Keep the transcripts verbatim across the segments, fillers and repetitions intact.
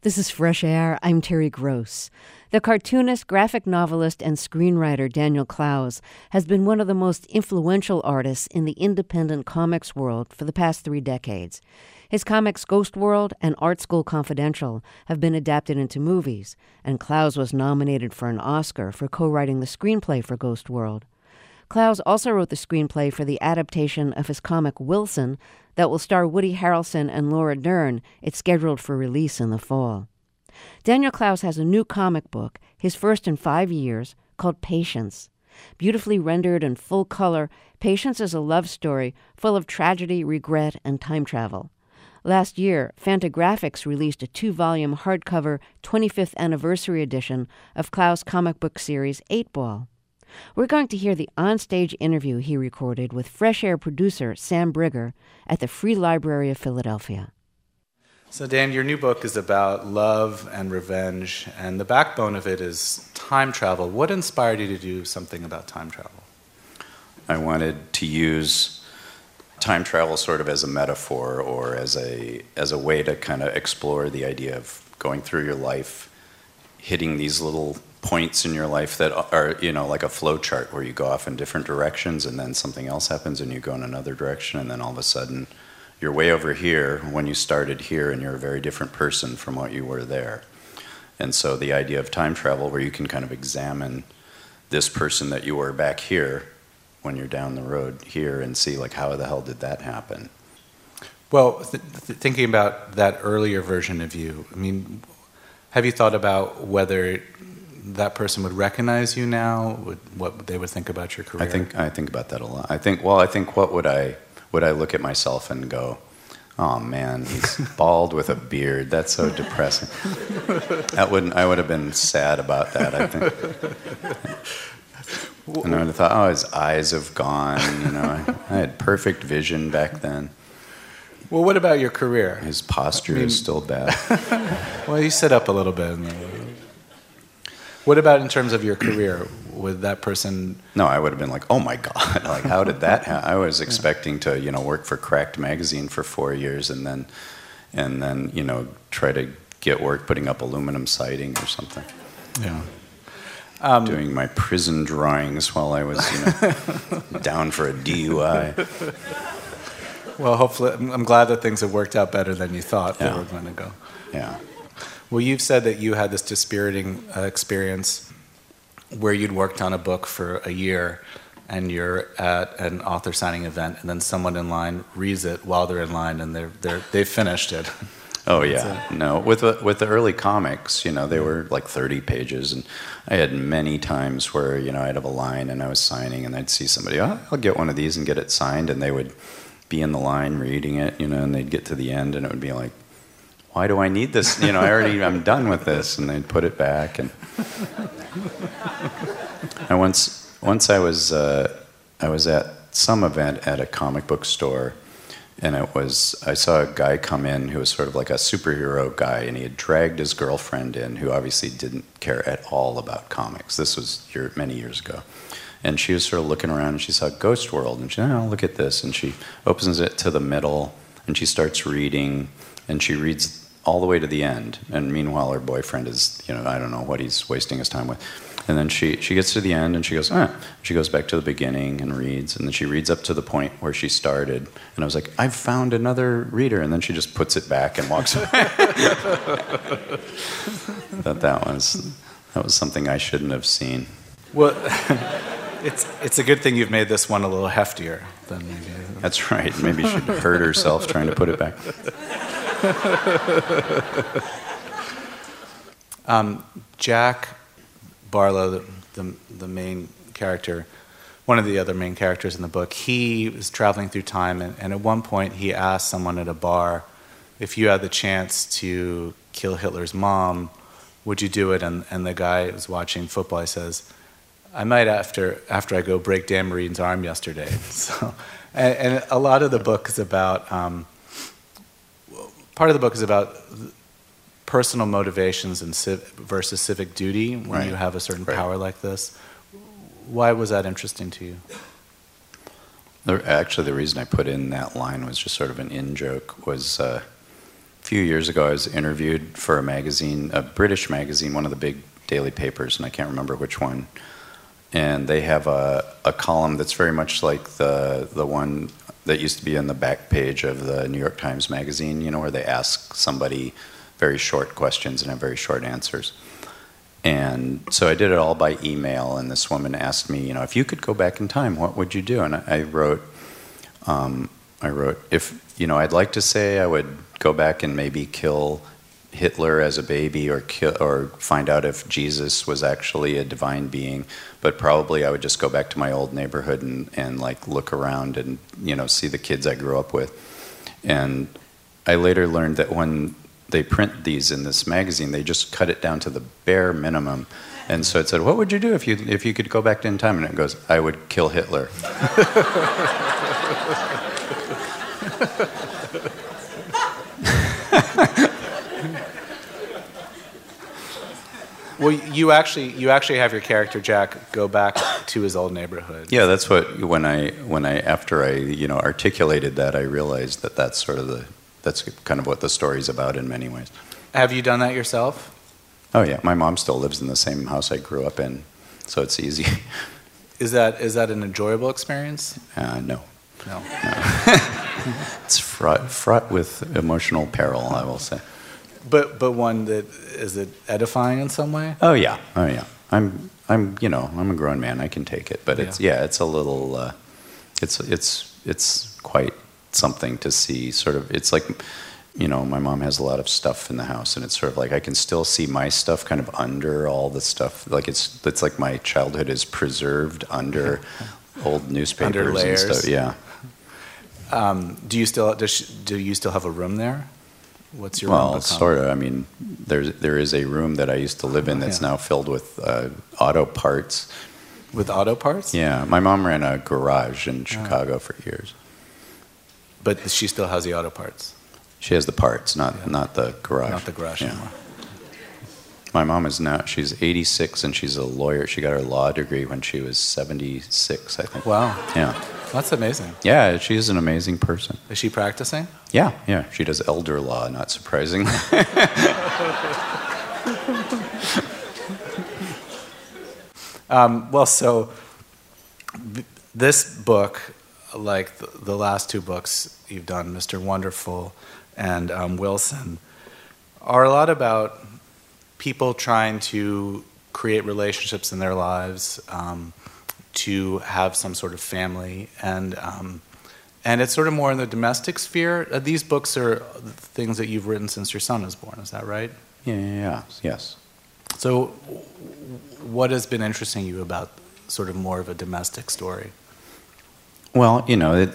This is Fresh Air. I'm Terry Gross. The cartoonist, graphic novelist, and screenwriter Daniel Clowes has been one of the most influential artists in the independent comics world for the past three decades. His comics Ghost World and Art School Confidential have been adapted into movies, and Clowes was nominated for an Oscar for co-writing the screenplay for Ghost World. Clowes also wrote the screenplay for the adaptation of his comic Wilson that will star Woody Harrelson and Laura Dern. It's scheduled for release in the fall. Daniel Clowes has a new comic book, his first in five years, called Patience. Beautifully rendered in full color, Patience is a love story full of tragedy, regret, and time travel. Last year, Fantagraphics released a two-volume hardcover twenty-fifth anniversary edition of Clowes' comic book series Eight Ball. We're going to hear the onstage interview he recorded with Fresh Air producer Sam Brigger at the Free Library of Philadelphia. So Dan, your new book is about love and revenge, and the backbone of it is time travel. What inspired you to do something about time travel? I wanted to use time travel sort of as a metaphor or as a as a way to kind of explore the idea of going through your life, hitting these little points in your life that are, you know, like a flow chart where you go off in different directions and then something else happens and you go in another direction and then all of a sudden you're way over here when you started here and you're a very different person from what you were there. And so the idea of time travel where you can kind of examine this person that you were back here when you're down the road here and see like how the hell did that happen? Well, th- th- thinking about that earlier version of you, I mean, have you thought about whether that person would recognize you now, would, what they would think about your career? I think I think about that a lot. I think, well, I think what would I, would I look at myself and go, oh man, he's bald with a beard, that's so depressing. That wouldn't, I would have been sad about that, I think. And I would have thought, oh, his eyes have gone, you know, I, I had perfect vision back then. Well, what about your career? His posture I mean, is still bad. Well, you sit up a little bit. What about in terms of your career? Would that person... No, I would have been like, oh my God, like how did that happen? I was expecting to, you know, work for Cracked Magazine for four years and then, and then, you know, try to get work putting up aluminum siding or something. Yeah. Um, Doing my prison drawings while I was, you know, down for a D U I. Well, hopefully, I'm glad that things have worked out better than you thought yeah. they were going to go. Yeah. Well, you've said that you had this dispiriting uh, experience where you'd worked on a book for a year and you're at an author signing event and then someone in line reads it while they're in line and they're, they're, they've finished it. Oh, yeah. No, with the, with the early comics, you know, they were like thirty pages and I had many times where, you know, I'd have a line and I was signing and I'd see somebody, oh, I'll get one of these and get it signed, and they would be in the line reading it, you know, and they'd get to the end and it would be like, why do I need this? You know, I already, I'm done with this. And they'd put it back. And I once, once I was, uh, I was at some event at a comic book store, and it was, I saw a guy come in who was sort of like a superhero guy, and he had dragged his girlfriend in, who obviously didn't care at all about comics. This was year, many years ago. And she was sort of looking around, and she saw Ghost World, and she said, oh, look at this. And she opens it to the middle, and she starts reading, and she reads all the way to the end, and meanwhile her boyfriend is, you know, I don't know what he's wasting his time with. And then she, she gets to the end and she goes, ah. She goes back to the beginning and reads, and then she reads up to the point where she started, and I was like, I've found another reader, and then she just puts it back and walks away. That that was, that was something I shouldn't have seen. Well, it's it's a good thing you've made this one a little heftier than maybe. That's right, maybe she'd hurt herself trying to put it back. um, Jack Barlow, the, the the main character, one of the other main characters in the book, he was traveling through time, and, and at one point he asked someone at a bar, if you had the chance to kill Hitler's mom, would you do it? And and the guy was watching football. He says, I might after after I go break Dan Marine's arm yesterday. So, and, and a lot of the book is about. Um, Part of the book is about personal motivations and civ- versus civic duty when right. you have a certain right. power like this. Why was that interesting to you? The, actually, the reason I put in that line was just sort of an in-joke, was uh, few years ago, I was interviewed for a magazine, a British magazine, one of the big daily papers, and I can't remember which one. And they have a, a column that's very much like the the one that used to be on the back page of the New York Times magazine, you know, where they ask somebody very short questions and have very short answers. And so I did it all by email, and this woman asked me, you know, if you could go back in time, what would you do? And I, I wrote, um, I wrote, if, you know, I'd like to say I would go back and maybe kill Hitler as a baby, or kill, or find out if Jesus was actually a divine being, but probably I would just go back to my old neighborhood and, and like look around and, you know, see the kids I grew up with. And I later learned that when they print these in this magazine, they just cut it down to the bare minimum. And so it said, what would you do if you if you could go back in time? And it goes, I would kill Hitler. Well, you actually you actually have your character Jack go back to his old neighborhood. Yeah, that's what when I when I after I you know articulated that, I realized that that's sort of the that's kind of what the story's about in many ways. Have you done that yourself? Oh yeah, my mom still lives in the same house I grew up in, so it's easy. Is that is that an enjoyable experience? Uh, no. No. no. It's fraught fraught with emotional peril, I will say. But but one that is it edifying in some way? Oh yeah, oh yeah. I'm I'm you know I'm a grown man. I can take it, but it's yeah, yeah it's a little. Uh, it's it's it's quite something to see. Sort of, it's like, you know, my mom has a lot of stuff in the house, and it's sort of like I can still see my stuff kind of under all the stuff. Like it's it's like my childhood is preserved under old newspapers under layers. and stuff. Yeah. Um, do you still does she, do you still have a room there? What's your well, room sort of. I mean, there's there is a room that I used to live in that's yeah. now filled with uh, auto parts. With auto parts? Yeah, my mom ran a garage in Chicago oh. for years. But she still has the auto parts. She has the parts, not yeah. not the garage. Not the garage yeah. anymore. My mom is now, she's eighty-six and she's a lawyer. She got her law degree when she was seventy-six, I think. Wow. Yeah. That's amazing. Yeah, she's an amazing person. Is she practicing? Yeah, yeah. She does elder law, not surprisingly. um, well, so th- this book, like the, the last two books you've done, Mister Wonderful and um, Wilson, are a lot about people trying to create relationships in their lives, um, to have some sort of family, and um, and it's sort of more in the domestic sphere. Uh, these books are things that you've written since your son was born. Is that right? Yeah, yeah, yeah. Yes. So, what has been interesting you about sort of more of a domestic story? Well, you know, it,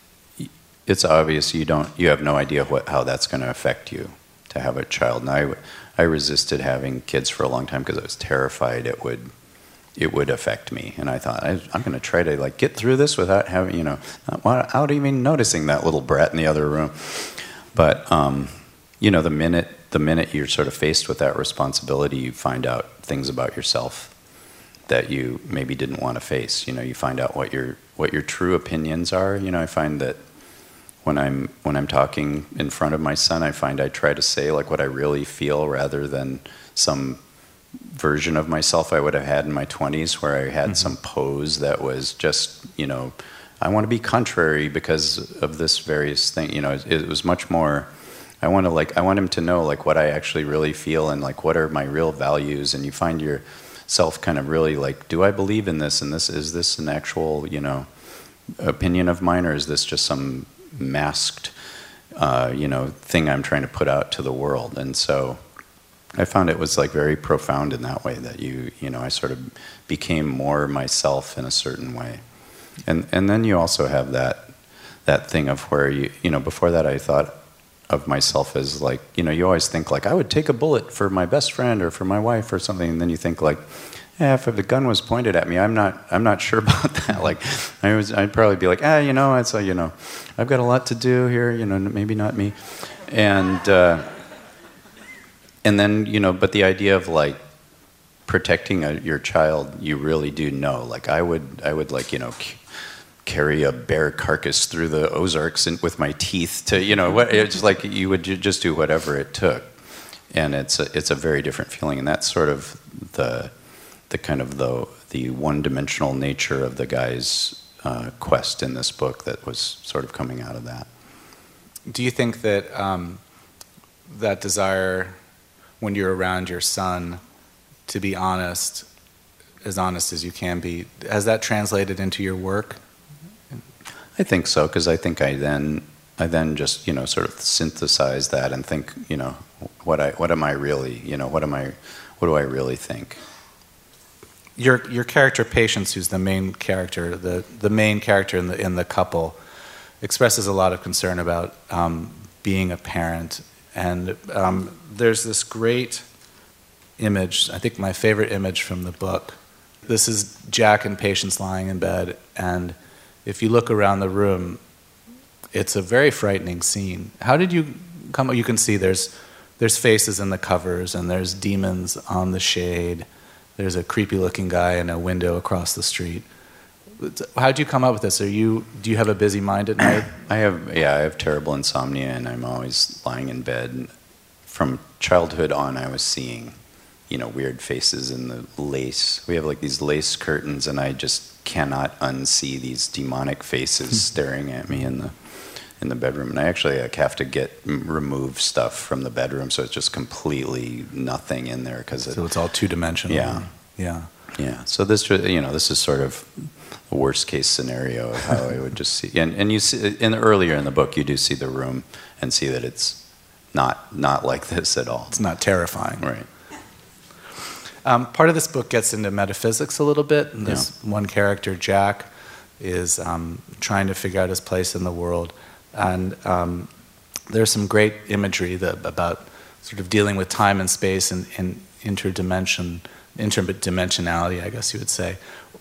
it's obvious you don't, you have no idea what how that's going to affect you to have a child. And I, I resisted having kids for a long time because I was terrified it would, it would affect me. And I thought, I, I'm going to try to like get through this without having, you know, not, without even noticing that little brat in the other room. But um, you know, the minute the minute you're sort of faced with that responsibility, you find out things about yourself that you maybe didn't want to face. You know, you find out what your what your true opinions are. You know, I find that when I'm when I'm talking in front of my son, I find I try to say like what I really feel rather than some version of myself I would have had in my twenties where I had mm-hmm. some pose that was just, you know, I want to be contrary because of this various thing. You know, it, it was much more, I want to like, I want him to know like what I actually really feel and like what are my real values. And you find yourself kind of really like, do I believe in this? And this, is this an actual, you know, opinion of mine, or is this just some masked, uh, you know, thing I'm trying to put out to the world? And so I found it was like very profound in that way, that you, you know, I sort of became more myself in a certain way. And and then you also have that that thing of where you, you know, before that I thought of myself as like, you know, you always think like I would take a bullet for my best friend or for my wife or something, and then you think like, yeah, if the gun was pointed at me, I'm not I'm not sure about that. Like I was I'd probably be like, ah, you know, it's a, you know, I've got a lot to do here, you know, maybe not me. And uh And then, you know, but the idea of like protecting a, your child, you really do know. Like I would, I would like, you know, k- carry a bear carcass through the Ozarks in, with my teeth to, you know, what, it's like you would ju- just do whatever it took. And it's a, it's a very different feeling. And that's sort of the the kind of the the one-dimensional nature of the guy's uh, quest in this book that was sort of coming out of that. Do you think that um, that desire, when you're around your son, to be honest, as honest as you can be, has that translated into your work? I think so, because I think I then I then just, you know, sort of synthesize that and think, you know, what I what am I really, you know, what am I what do I really think? Your your character Patience, who's the main character, the, the main character in the in the couple, expresses a lot of concern about um, being a parent, and um, there's this great image. I think my favorite image from the book. This is Jack and Patience lying in bed, and if you look around the room, it's a very frightening scene. How did you come? You can see there's there's faces in the covers, and there's demons on the shade. There's a creepy-looking guy in a window across the street. How did you come up with this? Are you do you have a busy mind at night? I have yeah, I have terrible insomnia, and I'm always lying in bed. From childhood on, I was seeing, you know, weird faces in the lace. We have like these lace curtains, and I just cannot unsee these demonic faces staring at me in the in the bedroom. And I actually like, have to get remove stuff from the bedroom, so it's just completely nothing in there because it, so it's all two dimensional. Yeah, yeah, yeah. So this, you know, this is sort of the worst case scenario of how I would just see. And and you see, in earlier in the book, you do see the room and see that it's not not like this at all. It's not terrifying, right? Um, part of this book gets into metaphysics a little bit, and this yeah. one character, Jack, is um, trying to figure out his place in the world. And um, there's some great imagery that, about sort of dealing with time and space and, and interdimension, interdimensionality, I guess you would say.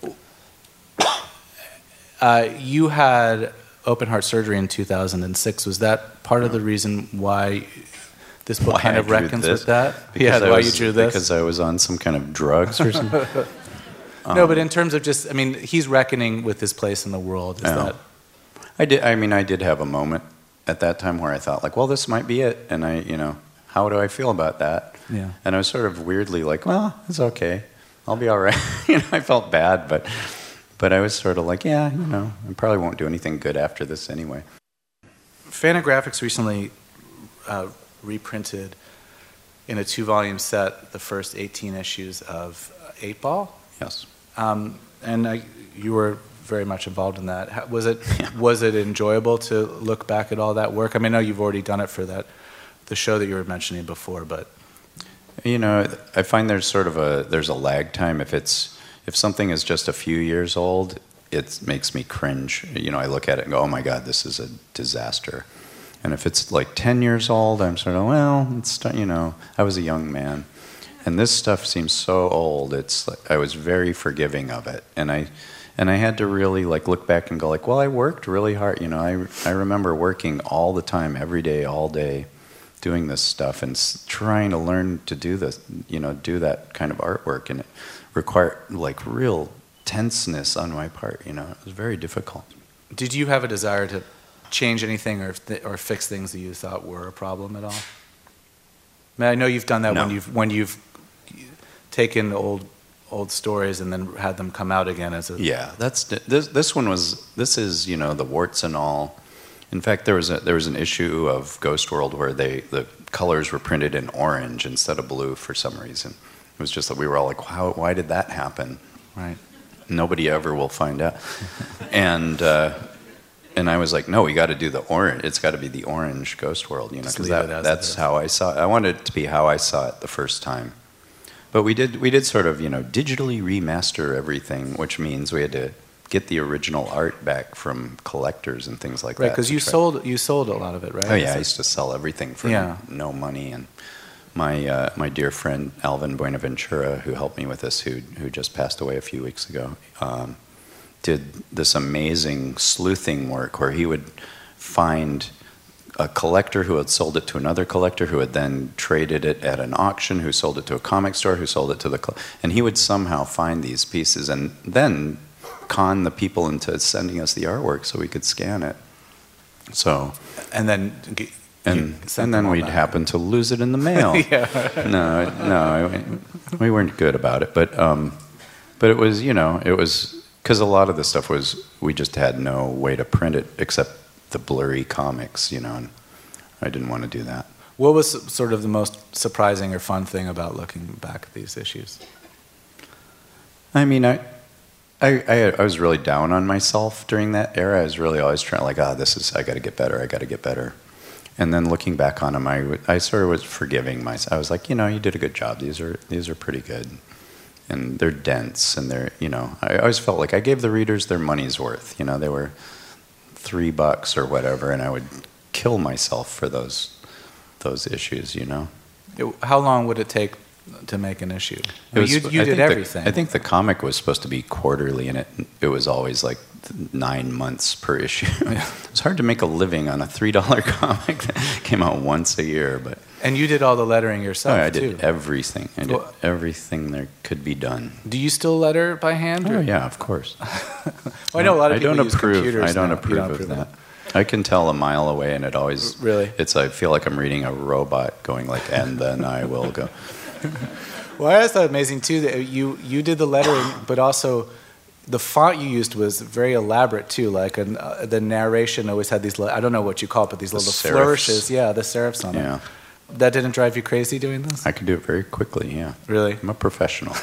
Uh, you had open heart surgery in two thousand six. Was that part of the reason why this book why kind of reckons with that? Because yeah, I why was, you drew this? Because I was on some kind of drugs or something. um, no, but in terms of just, I mean, he's reckoning with his place in the world. Is yeah. that? I did. I mean, I did have a moment at that time where I thought, like, well, this might be it, and I, you know, how do I feel about that? Yeah. And I was sort of weirdly like, well, it's okay, I'll be all right. You know, I felt bad, but, but I was sort of like, yeah, you know, I probably won't do anything good after this anyway. Fantagraphics recently uh, reprinted in a two-volume set the first eighteen issues of Eight Ball. Yes. Um, and I, you were very much involved in that. How, was it yeah. was it enjoyable to look back at all that work? I mean, I know you've already done it for that the show that you were mentioning before, but you know, I find there's sort of a there's a lag time. If it's if something is just a few years old, it makes me cringe. You know, I look at it and go, oh my God, this is a disaster. And if it's like ten years old, I'm sort of, well, it's, you know, I was a young man. And this stuff seems so old. It's like, I was very forgiving of it. And I and I had to really like look back and go like, well, I worked really hard. You know, I, I remember working all the time, every day, all day, doing this stuff and s- trying to learn to do this, you know, do that kind of artwork. And it required like real tenseness on my part. You know, it was very difficult. Did you have a desire to change anything or th- or fix things that you thought were a problem at all? I mean, I know you've done that No. when you've when you've taken old old stories and then had them come out again as a yeah. That's this. This one was. This is you know the warts and all. In fact, there was a there was an issue of Ghost World where they the colors were printed in orange instead of blue for some reason. It was just that we were all like, how? Why did that happen? right. Nobody ever will find out. and uh, and I was like, no, we got to do the orange. It's got to be the orange Ghost World, you know, Just because leave that, it as that's it is. how I saw it. I wanted it to be how I saw it the first time. But we did we did sort of, you know, digitally remaster everything, which means we had to get the original art back from collectors and things like Right, that. because to you try- sold you sold a lot of it, right? Oh yeah, I So- used to sell everything for Yeah. no money, and my uh, my dear friend Alvin Buenaventura, who helped me with this, who who just passed away a few weeks ago, um, did this amazing sleuthing work where he would find a collector who had sold it to another collector, who had then traded it at an auction, who sold it to a comic store, who sold it to the, cl- and he would somehow find these pieces and then con the people into sending us the artwork so we could scan it. So, and then and and then we'd back. happen to lose it in the mail. yeah. No, no, we weren't good about it, but um, but it was, you know, it was because a lot of the stuff was we just had no way to print it except the blurry comics, you know, and I didn't want to do that. What was sort of the most surprising or fun thing about looking back at these issues? I mean, I, I, I, I was really down on myself during that era. I was really always trying, like, ah, oh, this is, I got to get better, I got to get better. And then looking back on them, I, I sort of was forgiving myself. I was like, you know, you did a good job. These are, these are pretty good. And they're dense, and they're, you know, I always felt like I gave the readers their money's worth. You know, they were three bucks or whatever, and I would kill myself for those, those issues, you know. How long would it take to make an issue? It was, you you I did think everything. The, I think the comic was supposed to be quarterly, and it it was always like nine months per issue. Yeah. It was hard to make a living on a three dollar comic that came out once a year. But and you did all the lettering yourself, oh, I did too. everything. I did well, everything there could be done. Do you still letter by hand? Oh or? yeah, of course. well, I know a lot of I people don't use approve. computers I don't now. approve, don't of approve that. I can tell a mile away, and it always really. It's. I feel like I'm reading a robot going like, and then I will go. Well, I always thought amazing too that you you did the lettering, but also the font you used was very elaborate too. Like an, uh, the narration always had these. I don't know what you call it, but these The little serifs. flourishes. Yeah, the serifs on Yeah. it. That didn't drive you crazy doing this? I could do it very quickly. Yeah. Really? I'm a professional.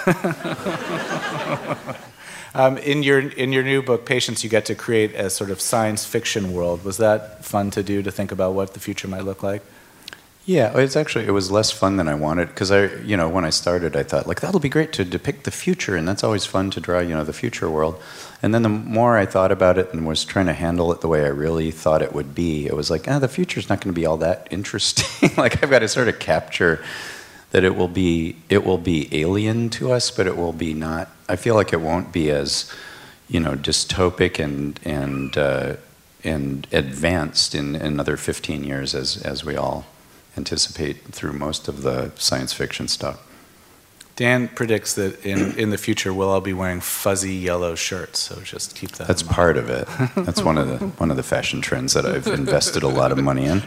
um, in your in your new book, Patience, you get to create a sort of science fiction world. Was that fun to do, to think about what the future might look like? Yeah, it's actually, it was less fun than I wanted, because I, you know, when I started, I thought, like, that'll be great to depict the future, and that's always fun to draw, you know, the future world. And then the more I thought about it and was trying to handle it the way I really thought it would be, it was like, ah, the future's not going to be all that interesting. Like, I've got to sort of capture that it will be, it will be alien to us, but it will be not, I feel like it won't be as, you know, dystopic and, and, uh, and advanced in another fifteen years as, as we all anticipate through most of the science fiction stuff. Dan predicts that in, in the future we'll all be wearing fuzzy yellow shirts, so just keep that That's in mind. part of it. That's one of the one of the fashion trends that I've invested a lot of money in.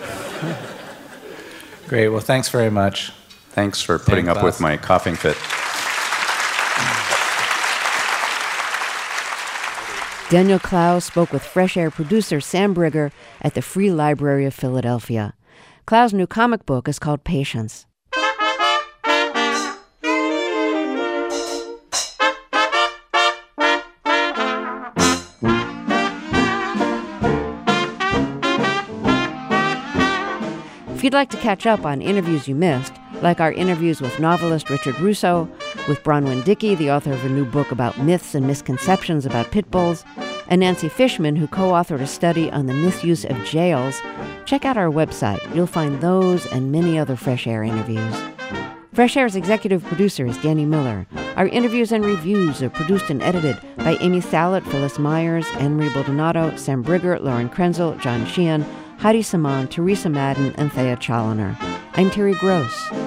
Great. Well, thanks very much. Thanks for putting Dan up with Clowes. my coughing fit. Daniel Clowes spoke with Fresh Air producer Sam Brigger at the Free Library of Philadelphia. Clowes' new comic book is called Patience. If you'd like to catch up on interviews you missed, like our interviews with novelist Richard Russo, with Bronwyn Dickey, the author of a new book about myths and misconceptions about pit bulls, and Nancy Fishman, who co-authored a study on the misuse of jails, check out our website. You'll find those and many other Fresh Air interviews. Fresh Air's executive producer is Danny Miller. Our interviews and reviews are produced and edited by Amy Sallet, Phyllis Myers, Anne-Marie Baldonado, Sam Brigger, Lauren Krenzel, John Sheehan, Heidi Saman, Teresa Madden, and Thea Chaloner. I'm Terry Gross.